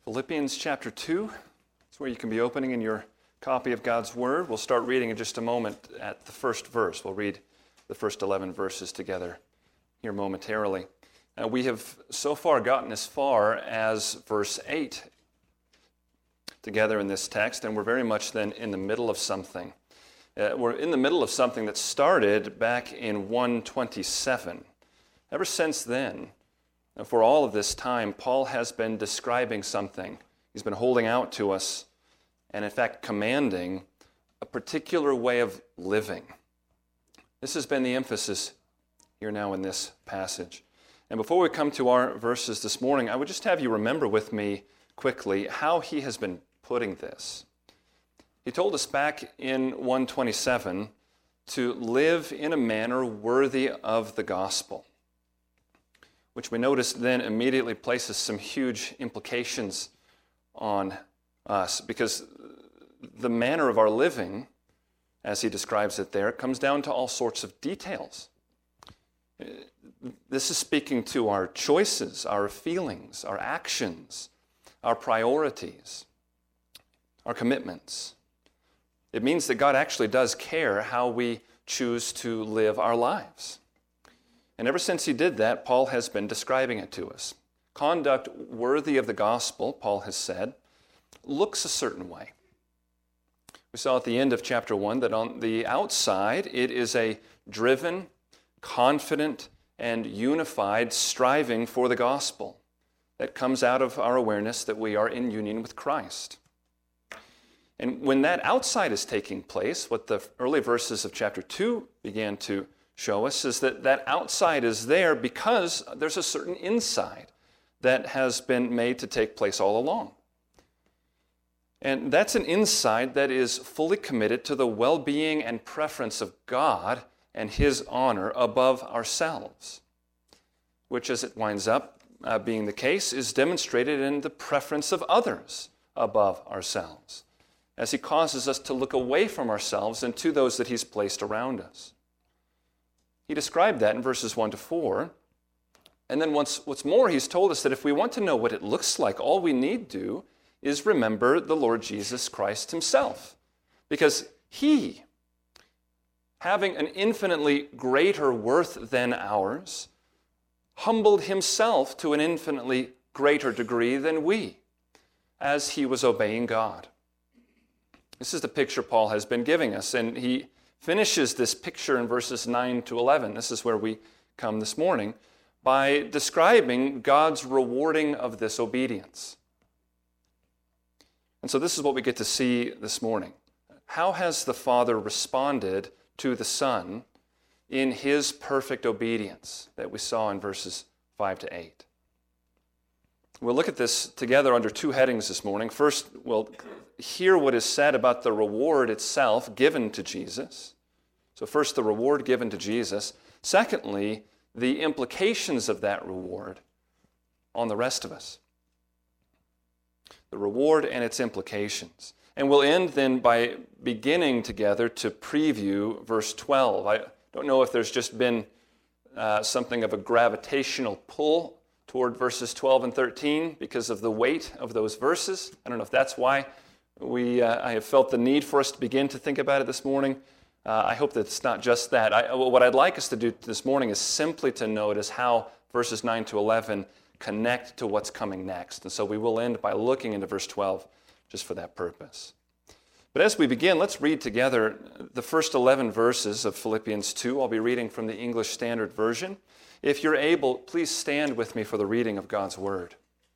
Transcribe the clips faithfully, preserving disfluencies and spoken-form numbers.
Philippians chapter two. That's where you can be opening in your copy of God's Word. We'll start reading in just a moment at the first verse. We'll read the first eleven verses together here momentarily. Uh, we have so far gotten as far as verse eight together in this text, and we're very much then in the middle of something. Uh, we're in the middle of something that started back in one twenty-seven. Ever since then, for all of this time, Paul has been describing something. He's been holding out to us and, in fact, commanding a particular way of living. This has been the emphasis here now in this passage. And before we come to our verses this morning, I would just have you remember with me quickly how he has been putting this. He told us back in one twenty-seven to live in a manner worthy of the gospel, which we notice then immediately places some huge implications on us, because the manner of our living, as he describes it there, comes down to all sorts of details. This is speaking to our choices, our feelings, our actions, our priorities, our commitments. It means that God actually does care how we choose to live our lives. And ever since he did that, Paul has been describing it to us. Conduct worthy of the gospel, Paul has said, looks a certain way. We saw at the end of chapter one that on the outside, it is a driven, confident, and unified striving for the gospel that comes out of our awareness that we are in union with Christ. And when that outside is taking place, what the early verses of chapter two began to show us is that that outside is there because there's a certain inside that has been made to take place all along. And that's an inside that is fully committed to the well-being and preference of God and his honor above ourselves, which, as it winds up uh, being the case, is demonstrated in the preference of others above ourselves, as he causes us to look away from ourselves and to those that he's placed around us. He described that in verses one to four. And then once, what's more, he's told us that if we want to know what it looks like, all we need do is remember the Lord Jesus Christ himself. Because he, having an infinitely greater worth than ours, humbled himself to an infinitely greater degree than we, as he was obeying God. This is the picture Paul has been giving us, and he finishes this picture in verses nine to eleven. This is where we come this morning, by describing God's rewarding of this obedience. And so this is what we get to see this morning. How has the Father responded to the Son in his perfect obedience that we saw in verses five to eight? We'll look at this together under two headings this morning. First, we'll hear what is said about the reward itself given to Jesus. So first, the reward given to Jesus. Secondly, the implications of that reward on the rest of us. The reward and its implications. And we'll end then by beginning together to preview verse twelve. I don't know if there's just been uh, something of a gravitational pull toward verses twelve and thirteen because of the weight of those verses. I don't know if that's why we uh, I have felt the need for us to begin to think about it this morning. Uh, I hope that it's not just that. I, what I'd like us to do this morning is simply to notice how verses nine to eleven connect to what's coming next. And so we will end by looking into verse twelve just for that purpose. But as we begin, let's read together the first eleven verses of Philippians two. I'll be reading from the English Standard Version. If you're able, please stand with me for the reading of God's Word.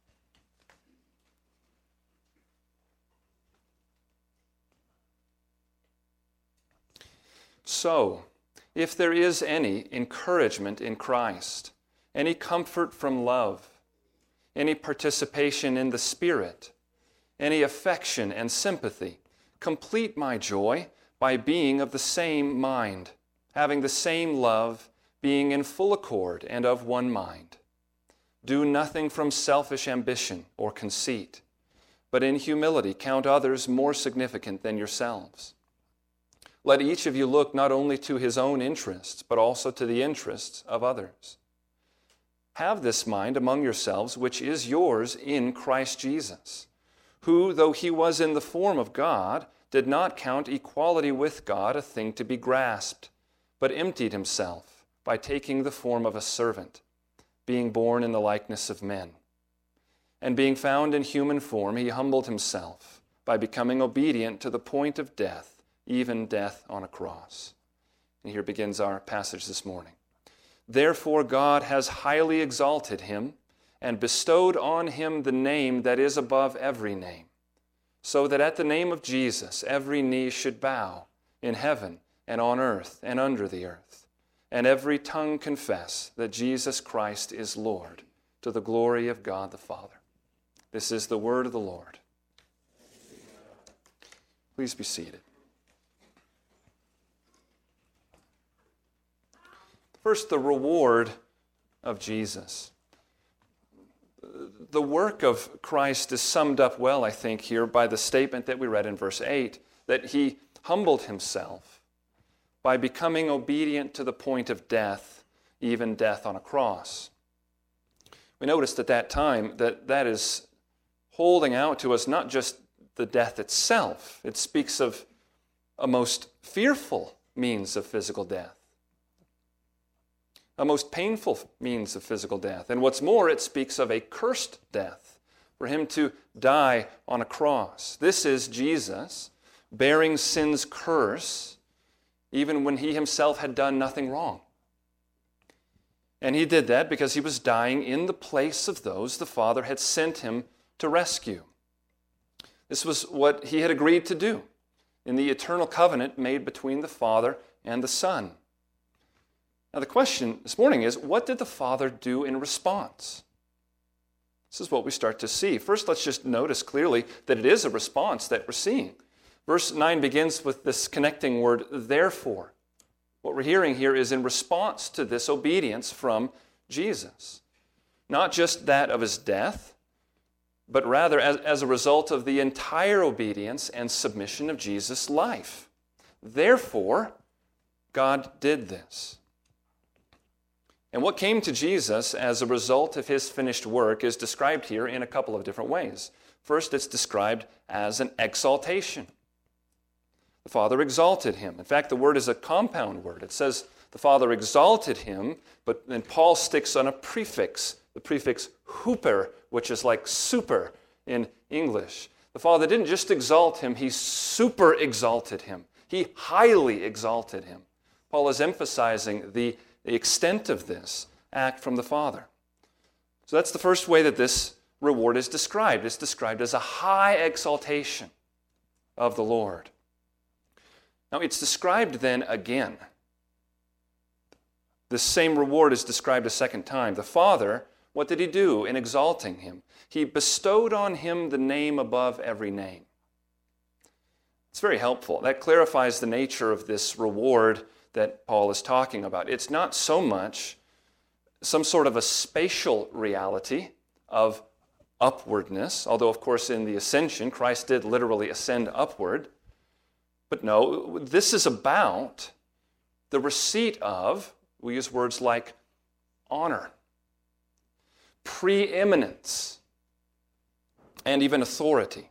So, if there is any encouragement in Christ, any comfort from love, any participation in the Spirit, any affection and sympathy, complete my joy by being of the same mind, having the same love, being in full accord and of one mind. Do nothing from selfish ambition or conceit, but in humility count others more significant than yourselves. Let each of you look not only to his own interests, but also to the interests of others. Have this mind among yourselves, which is yours in Christ Jesus, who, though he was in the form of God, did not count equality with God a thing to be grasped, but emptied himself by taking the form of a servant, being born in the likeness of men. And being found in human form, he humbled himself by becoming obedient to the point of death, even death on a cross. And here begins our passage this morning. Therefore God has highly exalted him and bestowed on him the name that is above every name, so that at the name of Jesus every knee should bow in heaven and on earth and under the earth, and every tongue confess that Jesus Christ is Lord, to the glory of God the Father. This is the word of the Lord. Please be seated. First, the reward of Jesus. The work of Christ is summed up well, I think, here by the statement that we read in verse eight, that he humbled himself by becoming obedient to the point of death, even death on a cross. We noticed at that time that that is holding out to us not just the death itself. It speaks of a most fearful means of physical death, a most painful means of physical death. And what's more, it speaks of a cursed death, for him to die on a cross. This is Jesus bearing sin's curse, even when he himself had done nothing wrong. And he did that because he was dying in the place of those the Father had sent him to rescue. This was what he had agreed to do in the eternal covenant made between the Father and the Son. Now the question this morning is, what did the Father do in response? This is what we start to see. First, let's just notice clearly that it is a response that we're seeing. Verse nine begins with this connecting word, therefore. What we're hearing here is in response to this obedience from Jesus. Not just that of his death, but rather as, as a result of the entire obedience and submission of Jesus' life. Therefore, God did this. And what came to Jesus as a result of his finished work is described here in a couple of different ways. First, it's described as an exaltation. The Father exalted him. In fact, the word is a compound word. It says the Father exalted him, but then Paul sticks on a prefix, the prefix huper, which is like super in English. The Father didn't just exalt him, he super exalted him. He highly exalted him. Paul is emphasizing the, the extent of this act from the Father. So that's the first way that this reward is described. It's described as a high exaltation of the Lord. Now it's described then again. The same reward is described a second time. The Father, what did he do in exalting him? He bestowed on him the name above every name. It's very helpful. That clarifies the nature of this reward that Paul is talking about. It's not so much some sort of a spatial reality of upwardness, although of course in the ascension Christ did literally ascend upward. But no, this is about the receipt of, we use words like honor, preeminence, and even authority.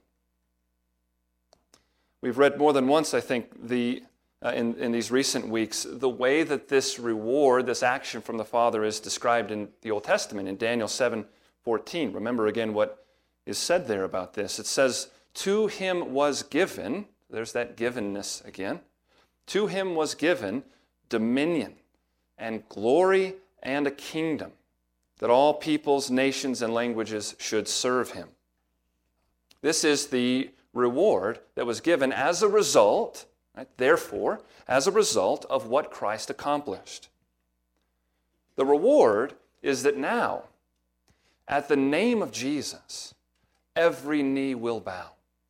We've read more than once, I think, the uh, in, in these recent weeks, the way that this reward, this action from the Father is described in the Old Testament, in Daniel seven fourteen. Remember again what is said there about this. It says, to him was given, there's that givenness again, to him was given dominion and glory and a kingdom, that all peoples, nations, and languages should serve him. This is the reward that was given as a result, right, therefore, as a result of what Christ accomplished. The reward is that now, at the name of Jesus, every knee will bow.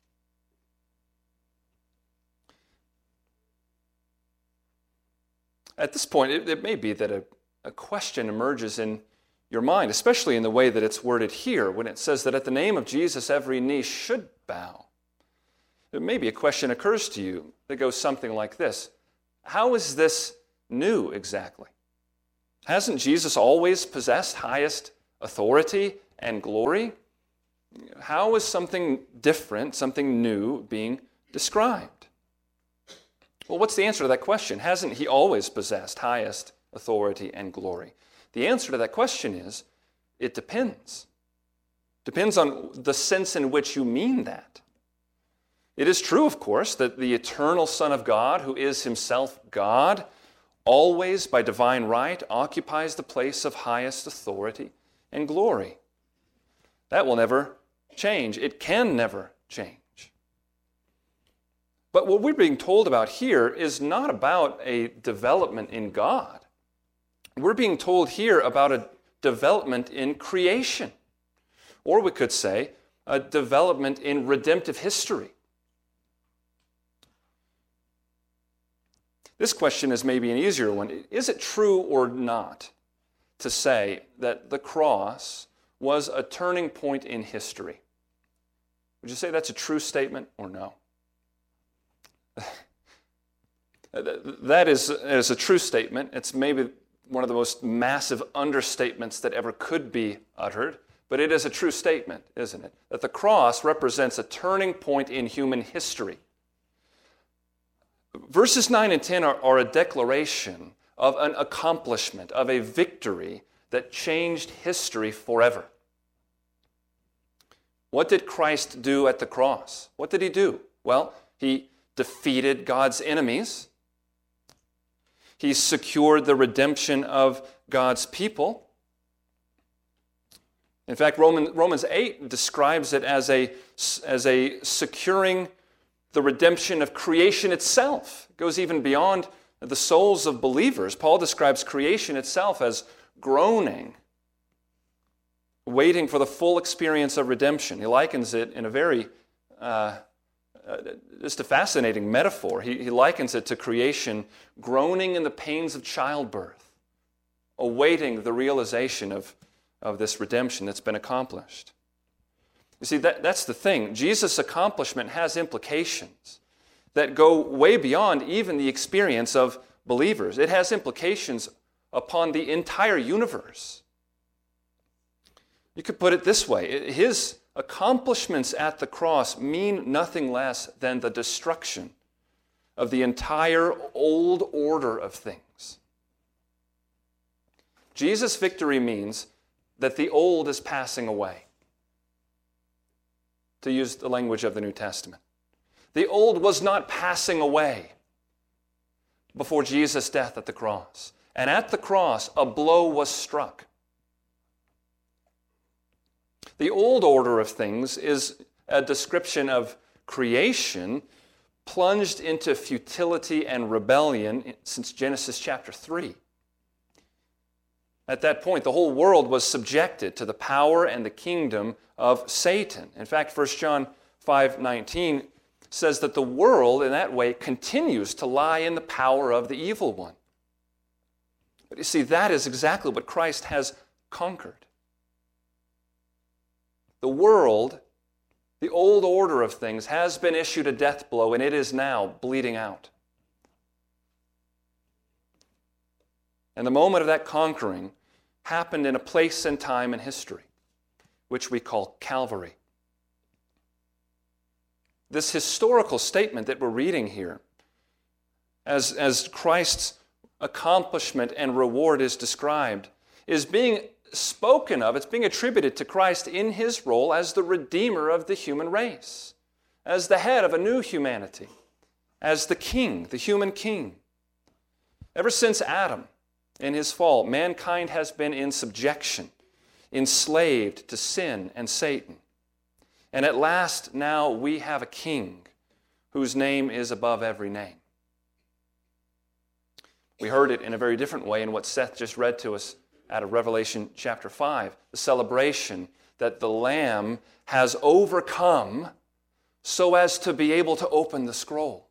At this point, it, it may be that a, a question emerges in your mind, especially in the way that it's worded here, when it says that at the name of Jesus, every knee should bow. Maybe a question occurs to you that goes something like this. How is this new exactly? Hasn't Jesus always possessed highest authority and glory, how is something different, something new being described? Well, what's the answer to that question? Hasn't he always possessed highest authority and glory? The answer to that question is, it depends. Depends on the sense in which you mean that. It is true, of course, that the eternal Son of God, who is himself God, always, by divine right, occupies the place of highest authority and glory. That will never change. It can never change. But what we're being told about here is not about a development in God. We're being told here about a development in creation. Or we could say, a development in redemptive history. This question is maybe an easier one. Is it true or not to say that the cross was a turning point in history? Would you say that's a true statement or no? That is, is a true statement. It's maybe one of the most massive understatements that ever could be uttered, but it is a true statement, isn't it? That the cross represents a turning point in human history. Verses nine and ten are, are a declaration of an accomplishment, of a victory that changed history forever. What did Christ do at the cross? What did he do? Well, he defeated God's enemies. He secured the redemption of God's people. In fact, Roman, Romans eight describes it as a, as a securing the redemption of creation itself. It goes even beyond the souls of believers. Paul describes creation itself as groaning, waiting for the full experience of redemption. He likens it in a very, uh, uh, just a fascinating metaphor. He, he likens it to creation groaning in the pains of childbirth, awaiting the realization of, of this redemption that's been accomplished. You see, that, that's the thing. Jesus' accomplishment has implications that go way beyond even the experience of believers. It has implications upon the entire universe. You could put it this way. His accomplishments at the cross mean nothing less than the destruction of the entire old order of things. Jesus' victory means that the old is passing away, to use the language of the New Testament. The old was not passing away before Jesus' death at the cross. And at the cross, a blow was struck. The old order of things is a description of creation plunged into futility and rebellion since Genesis chapter three. At that point, the whole world was subjected to the power and the kingdom of Satan. In fact, First John five nineteen says that the world, in that way, continues to lie in the power of the evil one. But you see, that is exactly what Christ has conquered. The world, the old order of things, has been issued a death blow, and it is now bleeding out. And the moment of that conquering happened in a place and time in history, which we call Calvary. This historical statement that we're reading here, as, as Christ's accomplishment and reward is described, is being spoken of, it's being attributed to Christ in his role as the Redeemer of the human race, as the head of a new humanity, as the King, the human King. Ever since Adam, in his fall, mankind has been in subjection, enslaved to sin and Satan. And at last, now we have a King whose name is above every name. We heard it in a very different way in what Seth just read to us out of Revelation chapter five, the celebration that the Lamb has overcome so as to be able to open the scroll.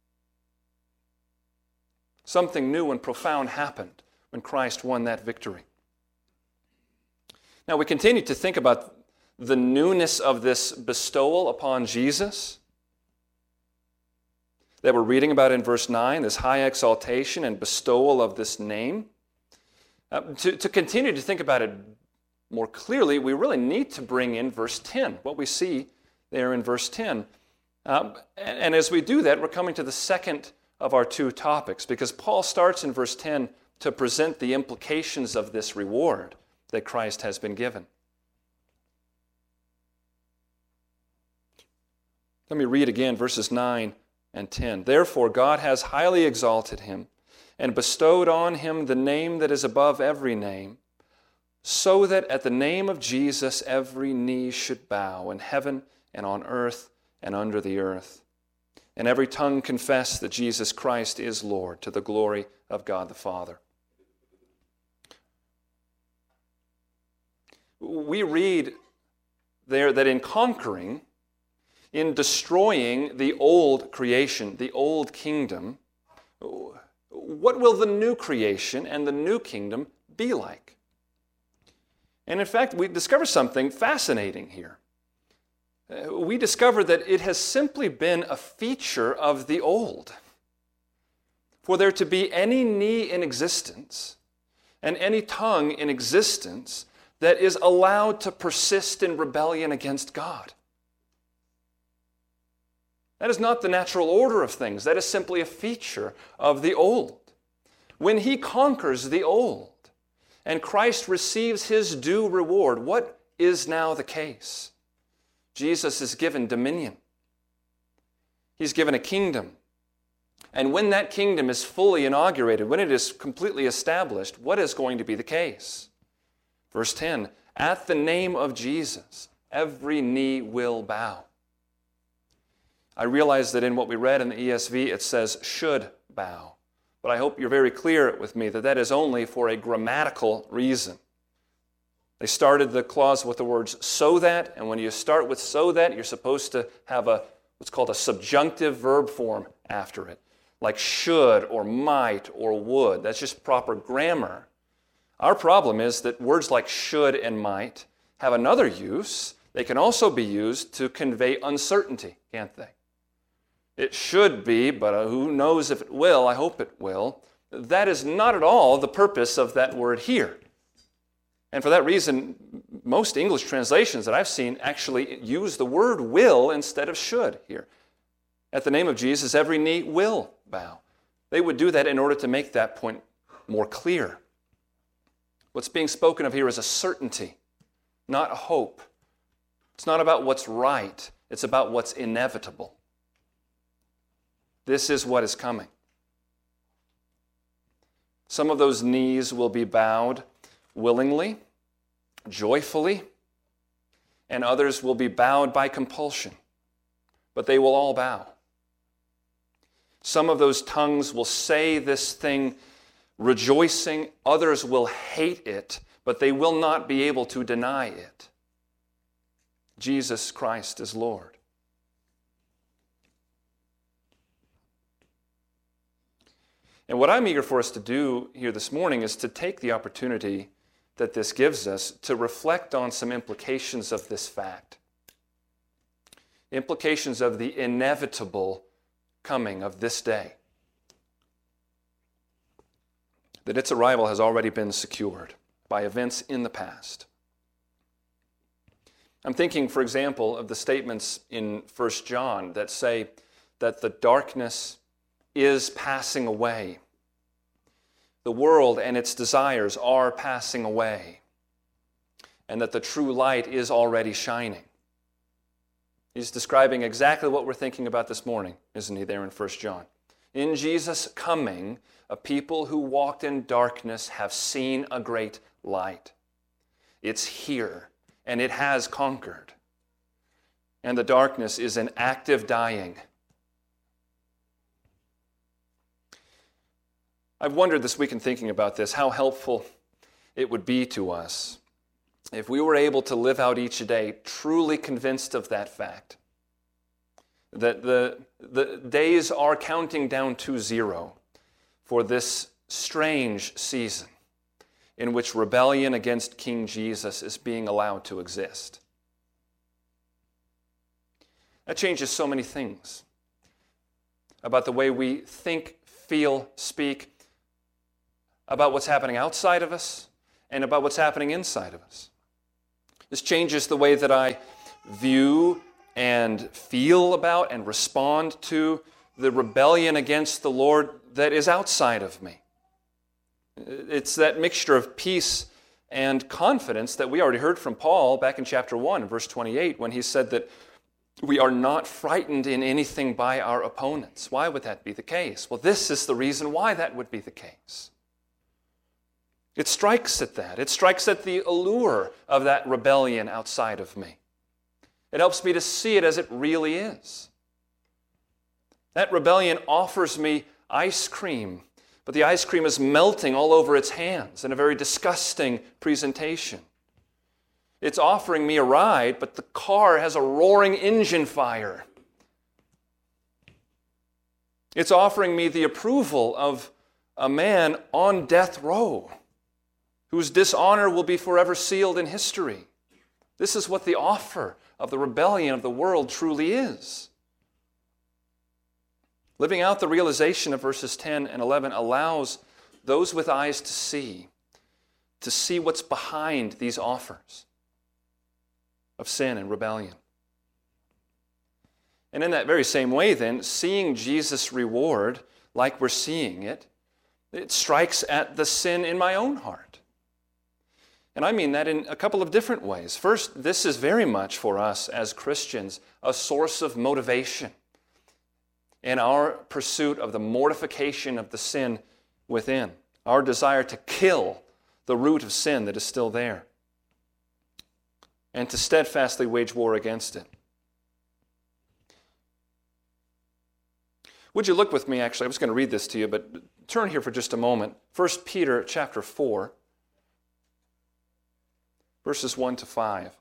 Something new and profound happened when Christ won that victory. Now we continue to think about the newness of this bestowal upon Jesus that we're reading about in verse nine, this high exaltation and bestowal of this name. Uh, to, to continue to think about it more clearly, we really need to bring in verse ten, what we see there in verse ten. Um, and, and as we do that, we're coming to the second of our two topics, because Paul starts in verse ten to present the implications of this reward that Christ has been given. Let me read again verses nine and ten. Therefore God has highly exalted him and bestowed on him the name that is above every name, so that at the name of Jesus every knee should bow in heaven and on earth and under the earth, and every tongue confess that Jesus Christ is Lord, to the glory of God the Father. We read there that in conquering, in destroying the old creation, the old kingdom, what will the new creation and the new kingdom be like? And in fact, we discover something fascinating here. We discover that it has simply been a feature of the old. For there to be any knee in existence and any tongue in existence that is allowed to persist in rebellion against God. That is not the natural order of things. That is simply a feature of the old. When he conquers the old and Christ receives his due reward, what is now the case? Jesus is given dominion. He's given a kingdom. And when that kingdom is fully inaugurated, when it is completely established, what is going to be the case? Verse ten, at the name of Jesus, every knee will bow. I realize that in what we read in the E S V, it says should bow. But I hope you're very clear with me that that is only for a grammatical reason. They started the clause with the words so that, and when you start with so that, you're supposed to have a what's called a subjunctive verb form after it, like should or might or would. That's just proper grammar. Our problem is that words like should and might have another use. They can also be used to convey uncertainty, can't they? It should be, but who knows if it will? I hope it will. That is not at all the purpose of that word here. And for that reason, most English translations that I've seen actually use the word will instead of should here. At the name of Jesus, every knee will bow. They would do that in order to make that point more clear. What's being spoken of here is a certainty, not a hope. It's not about what's right. It's about what's inevitable. This is what is coming. Some of those knees will be bowed willingly, joyfully, and others will be bowed by compulsion, but they will all bow. Some of those tongues will say this thing rejoicing, others will hate it, but they will not be able to deny it. Jesus Christ is Lord. And what I'm eager for us to do here this morning is to take the opportunity that this gives us to reflect on some implications of this fact. Implications of the inevitable coming of this day. That its arrival has already been secured by events in the past. I'm thinking, for example, of the statements in First John that say that the darkness is passing away. The world and its desires are passing away. And that the true light is already shining. He's describing exactly what we're thinking about this morning, isn't he, there in First John? In Jesus' coming, a people who walked in darkness have seen a great light. It's here, and it has conquered. And the darkness is in active dying. I've wondered this week in thinking about this, how helpful it would be to us if we were able to live out each day truly convinced of that fact. That the, the days are counting down to zero for this strange season in which rebellion against King Jesus is being allowed to exist. That changes so many things about the way we think, feel, speak, about what's happening outside of us, and about what's happening inside of us. This changes the way that I view and feel about and respond to the rebellion against the Lord that is outside of me. It's that mixture of peace and confidence that we already heard from Paul back in chapter one, verse twenty-eight, when he said that we are not frightened in anything by our opponents. Why would that be the case? Well, this is the reason why that would be the case. It strikes at that. It strikes at the allure of that rebellion outside of me. It helps me to see it as it really is. That rebellion offers me ice cream, but the ice cream is melting all over its hands in a very disgusting presentation. It's offering me a ride, but the car has a roaring engine fire. It's offering me the approval of a man on death row whose dishonor will be forever sealed in history. This is what the offer of the rebellion of the world truly is. Living out the realization of verses ten and eleven allows those with eyes to see, to see what's behind these offers of sin and rebellion. And in that very same way then, seeing Jesus' reward like we're seeing it, it strikes at the sin in my own heart. And I mean that in a couple of different ways. First, this is very much for us as Christians a source of motivation in our pursuit of the mortification of the sin within, our desire to kill the root of sin that is still there, and to steadfastly wage war against it. Would you look with me, actually, I was going to read this to you, but turn here for just a moment. First Peter chapter four, verses one to five.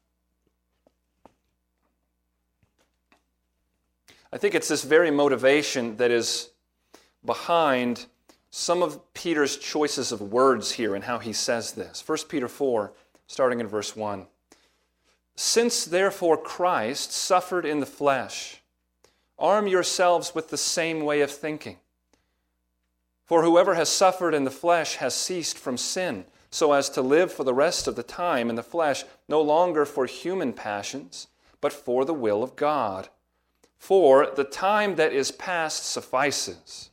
I think it's this very motivation that is behind some of Peter's choices of words here and how he says this. First Peter four, starting in verse one. Since therefore Christ suffered in the flesh, arm yourselves with the same way of thinking. For whoever has suffered in the flesh has ceased from sin, so as to live for the rest of the time in the flesh, no longer for human passions, but for the will of God. For the time that is past suffices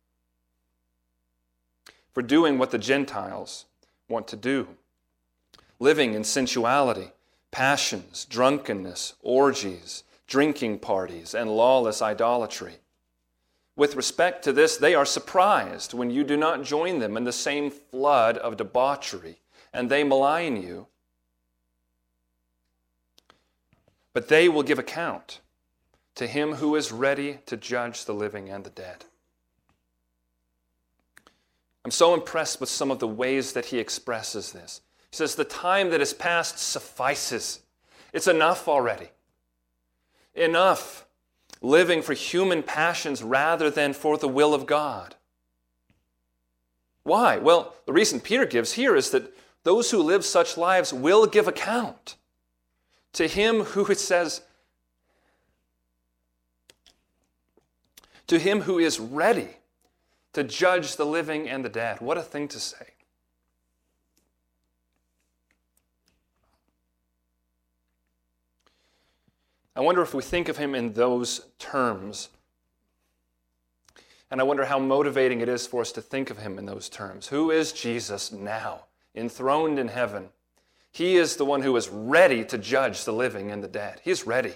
for doing what the Gentiles want to do, living in sensuality, passions, drunkenness, orgies, drinking parties, and lawless idolatry. With respect to this, they are surprised when you do not join them in the same flood of debauchery, and they malign you. But they will give account to him who is ready to judge the living and the dead. I'm so impressed with some of the ways that he expresses this. He says, the time that is past suffices. It's enough already. Enough living for human passions rather than for the will of God. Why? Well, the reason Peter gives here is that those who live such lives will give account to him who, it says, to him who is ready to judge the living and the dead. What a thing to say. I wonder if we think of him in those terms, and I wonder how motivating it is for us to think of him in those terms. Who is Jesus now, enthroned in heaven? He is the one who is ready to judge the living and the dead. He is ready.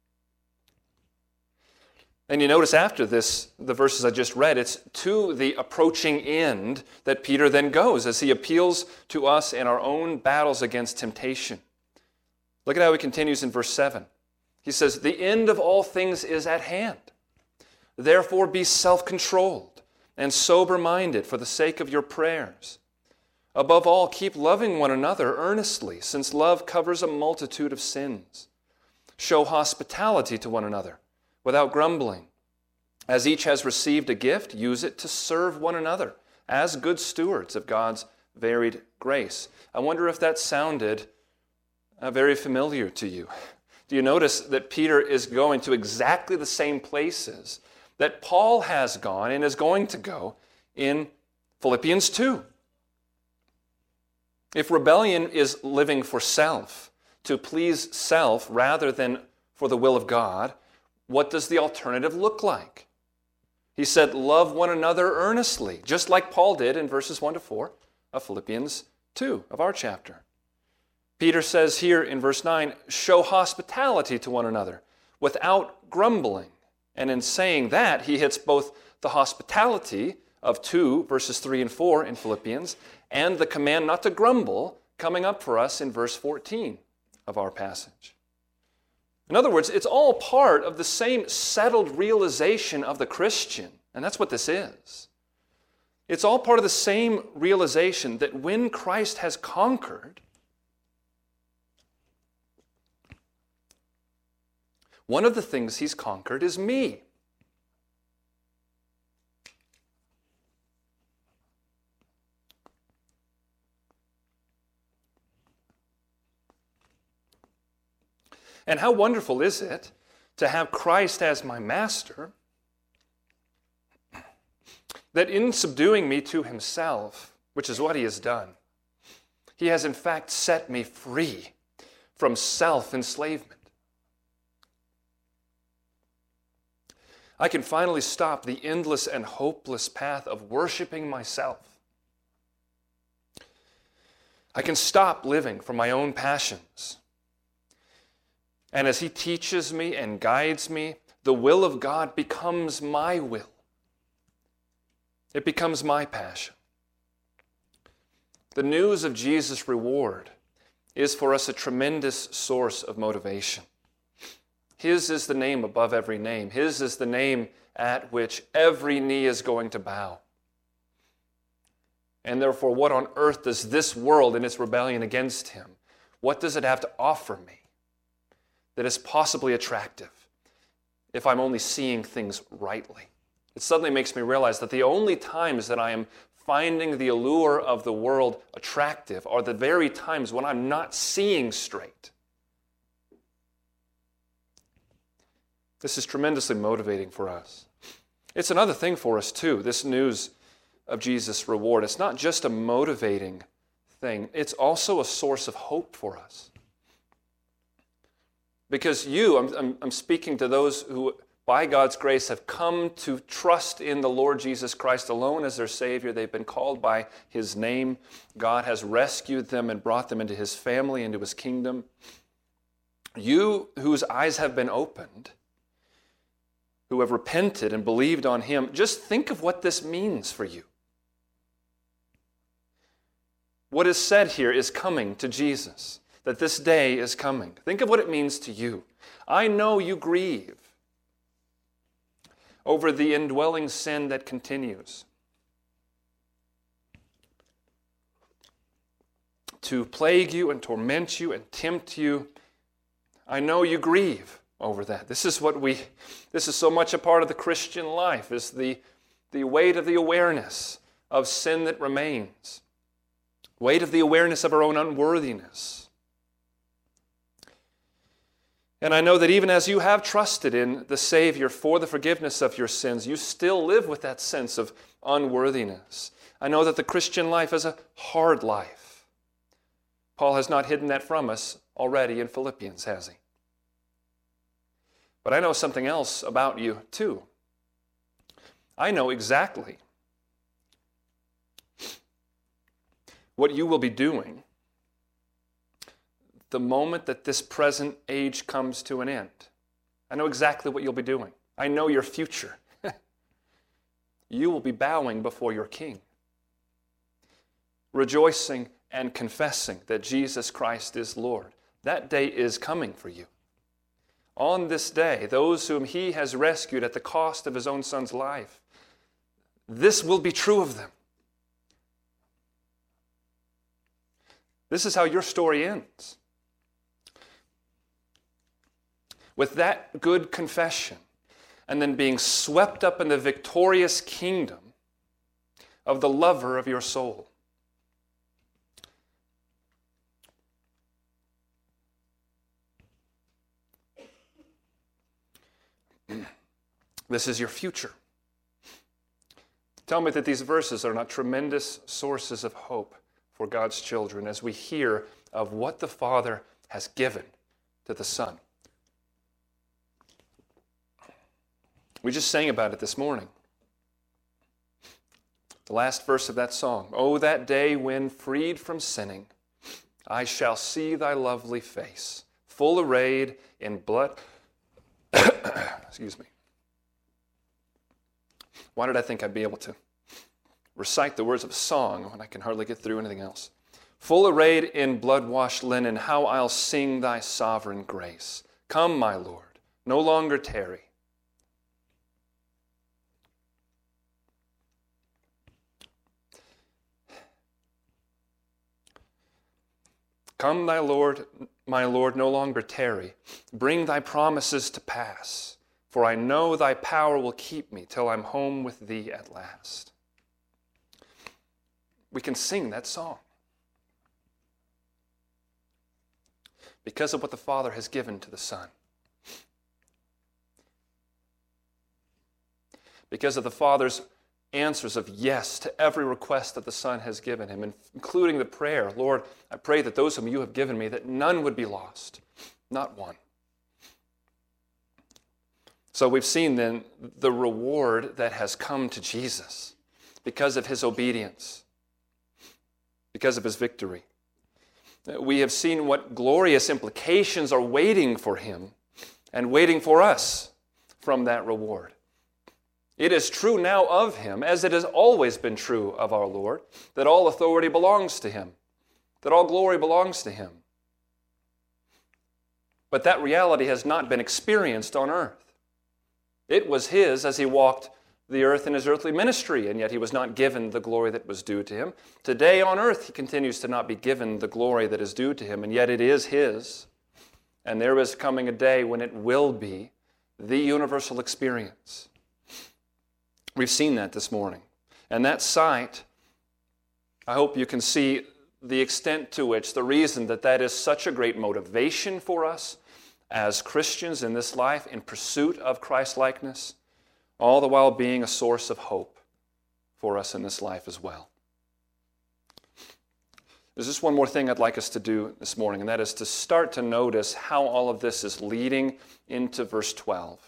And you notice after this, the verses I just read, it's to the approaching end that Peter then goes as he appeals to us in our own battles against temptation. Look at how he continues in verse seven. He says, the end of all things is at hand. Therefore be self-controlled and sober-minded for the sake of your prayers. Above all, keep loving one another earnestly, since love covers a multitude of sins. Show hospitality to one another without grumbling. As each has received a gift, use it to serve one another as good stewards of God's varied grace. I wonder if that sounded uh, very familiar to you. Do you notice that Peter is going to exactly the same places that Paul has gone and is going to go in Philippians two? If rebellion is living for self, to please self rather than for the will of God, what does the alternative look like? He said, love one another earnestly, just like Paul did in verses one to four of Philippians two of our chapter. Peter says here in verse nine, show hospitality to one another without grumbling. And in saying that, he hits both the hospitality of two, verses three and four in Philippians, and the command not to grumble coming up for us in verse fourteen of our passage. In other words, it's all part of the same settled realization of the Christian, and that's what this is. It's all part of the same realization that when Christ has conquered, one of the things he's conquered is me. And how wonderful is it to have Christ as my master, that in subduing me to himself, which is what he has done, he has in fact set me free from self-enslavement. I can finally stop the endless and hopeless path of worshiping myself. I can stop living for my own passions. And as he teaches me and guides me, the will of God becomes my will. It becomes my passion. The news of Jesus' reward is for us a tremendous source of motivation. His is the name above every name. His is the name at which every knee is going to bow. And therefore, what on earth does this world in its rebellion against him, what does it have to offer me that is possibly attractive if I'm only seeing things rightly? It suddenly makes me realize that the only times that I am finding the allure of the world attractive are the very times when I'm not seeing straight. This is tremendously motivating for us. It's another thing for us too, this news of Jesus' reward. It's not just a motivating thing, it's also a source of hope for us. Because you, I'm, I'm, I'm speaking to those who, by God's grace, have come to trust in the Lord Jesus Christ alone as their Savior. They've been called by his name. God has rescued them and brought them into his family, into his kingdom. You whose eyes have been opened, who have repented and believed on him, just think of what this means for you. What is said here is coming to Jesus, that this day is coming. Think of what it means to you. I know you grieve over the indwelling sin that continues to plague you and torment you and tempt you. I know you grieve over that. This is what we, this is so much a part of the Christian life, is the, the weight of the awareness of sin that remains, weight of the awareness of our own unworthiness. And I know that even as you have trusted in the Savior for the forgiveness of your sins, you still live with that sense of unworthiness. I know that the Christian life is a hard life. Paul has not hidden that from us already in Philippians, has he? But I know something else about you too. I know exactly what you will be doing the moment that this present age comes to an end. I know exactly what you'll be doing. I know your future. You will be bowing before your King, rejoicing and confessing that Jesus Christ is Lord. That day is coming for you. On this day, those whom he has rescued at the cost of his own Son's life, this will be true of them. This is how your story ends. With that good confession, and then being swept up in the victorious kingdom of the lover of your soul. This is your future. Tell me that these verses are not tremendous sources of hope for God's children as we hear of what the Father has given to the Son. We just sang about it this morning. The last verse of that song. Oh, that day when, freed from sinning, I shall see thy lovely face, full arrayed in blood. Excuse me. Why did I think I'd be able to recite the words of a song when I can hardly get through anything else? Full arrayed in blood-washed linen, how I'll sing thy sovereign grace. Come, my Lord, no longer tarry. Come, thy Lord, my Lord, no longer tarry. Bring thy promises to pass, for I know thy power will keep me till I'm home with thee at last. We can sing that song because of what the Father has given to the Son. Because of the Father's answers of yes to every request that the Son has given him, including the prayer, Lord, I pray that those whom you have given me, that none would be lost, not one. So we've seen then the reward that has come to Jesus because of his obedience, because of his victory. We have seen what glorious implications are waiting for him and waiting for us from that reward. It is true now of him, as it has always been true of our Lord, that all authority belongs to him, that all glory belongs to him. But that reality has not been experienced on earth. It was his as he walked the earth in his earthly ministry, and yet he was not given the glory that was due to him. Today on earth, he continues to not be given the glory that is due to him, and yet it is his. And there is coming a day when it will be the universal experience. We've seen that this morning. And that sight, I hope you can see the extent to which, the reason that that is such a great motivation for us as Christians in this life in pursuit of Christ-likeness, all the while being a source of hope for us in this life as well. There's just one more thing I'd like us to do this morning, and that is to start to notice how all of this is leading into verse twelve.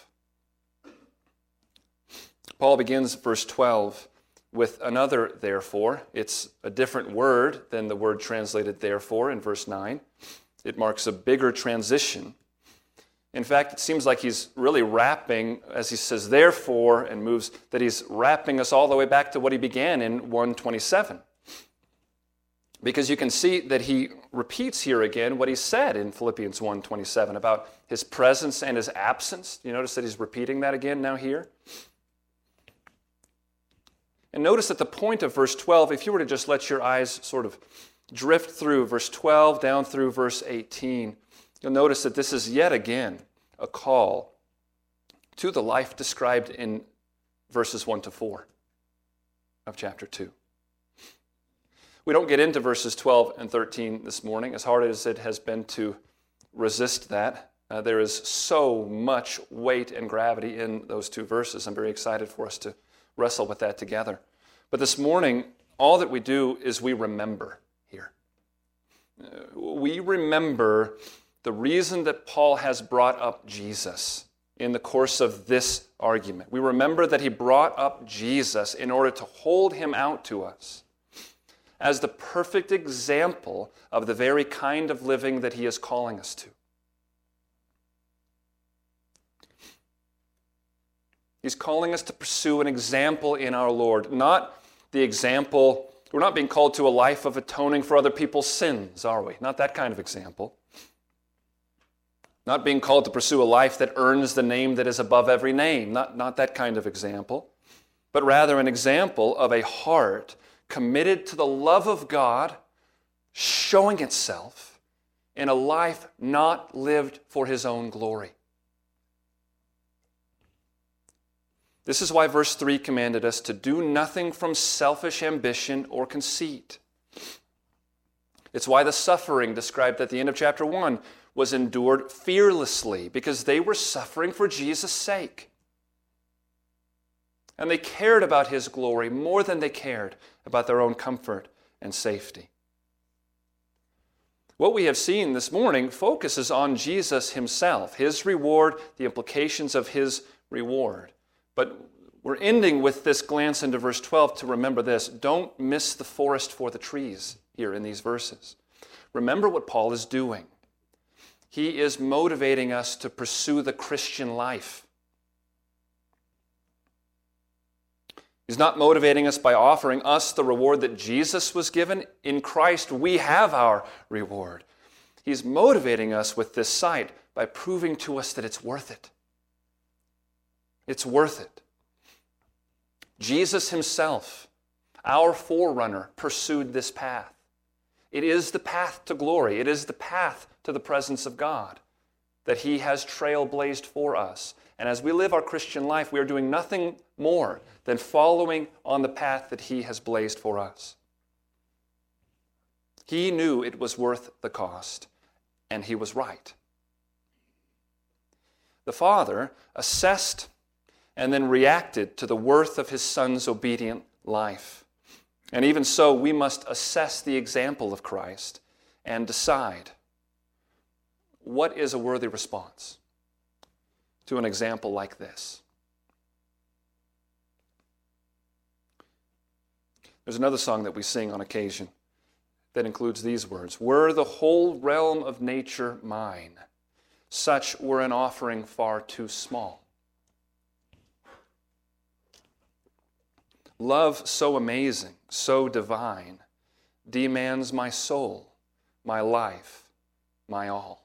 Paul begins verse twelve with another therefore. It's a different word than the word translated therefore in verse nine. It marks a bigger transition. In fact, it seems like he's really wrapping, as he says therefore and moves, that he's wrapping us all the way back to what he began in one twenty-seven. Because you can see that he repeats here again what he said in Philippians one twenty-seven about his presence and his absence. You notice that he's repeating that again now here? And notice at the point of verse twelve, if you were to just let your eyes sort of drift through verse twelve down through verse eighteen, you'll notice that this is yet again a call to the life described in verses one to four of chapter two. We don't get into verses twelve and thirteen this morning, as hard as it has been to resist that. Uh, there is so much weight and gravity in those two verses. I'm very excited for us to wrestle with that together. But this morning, all that we do is we remember here. Uh, we remember the reason that Paul has brought up Jesus in the course of this argument. We remember that he brought up Jesus in order to hold him out to us as the perfect example of the very kind of living that he is calling us to. He's calling us to pursue an example in our Lord, not the example, we're not being called to a life of atoning for other people's sins, are we? Not that kind of example. Not being called to pursue a life that earns the name that is above every name, not, not that kind of example, but rather an example of a heart committed to the love of God, showing itself in a life not lived for his own glory. This is why verse three commanded us to do nothing from selfish ambition or conceit. It's why the suffering described at the end of chapter one was endured fearlessly, because they were suffering for Jesus' sake. And they cared about his glory more than they cared about their own comfort and safety. What we have seen this morning focuses on Jesus himself, his reward, the implications of his reward. But we're ending with this glance into verse twelve to remember this. Don't miss the forest for the trees here in these verses. Remember what Paul is doing. He is motivating us to pursue the Christian life. He's not motivating us by offering us the reward that Jesus was given. In Christ, we have our reward. He's motivating us with this sight by proving to us that it's worth it. It's worth it. Jesus himself, our forerunner, pursued this path. It is the path to glory. It is the path to the presence of God that he has trailblazed for us. And as we live our Christian life, we are doing nothing more than following on the path that he has blazed for us. He knew it was worth the cost, and he was right. The Father assessed and then reacted to the worth of his Son's obedient life. And even so, we must assess the example of Christ and decide what is a worthy response to an example like this. There's another song that we sing on occasion that includes these words: "Were the whole realm of nature mine, such were an offering far too small. Love so amazing, so divine, demands my soul, my life, my all."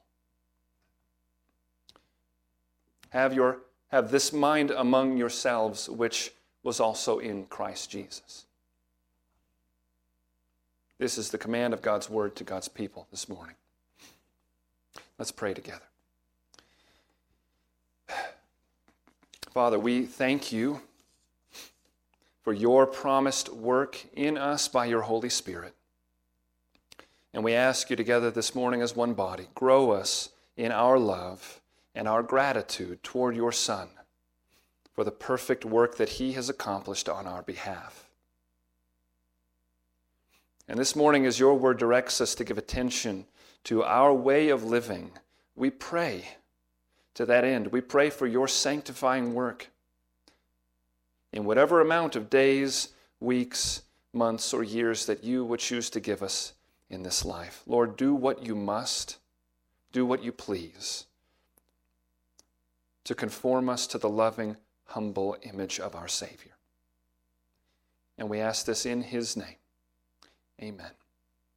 Have your have this mind among yourselves, which was also in Christ Jesus. This is the command of God's word to God's people this morning. Let's pray together. Father, we thank you for your promised work in us by your Holy Spirit. And we ask you together this morning as one body, grow us in our love and our gratitude toward your Son for the perfect work that he has accomplished on our behalf. And this morning, as your word directs us to give attention to our way of living, we pray to that end. We pray for your sanctifying work in whatever amount of days, weeks, months, or years that you would choose to give us in this life. Lord, do what you must, do what you please, to conform us to the loving, humble image of our Savior. And we ask this in his name. Amen.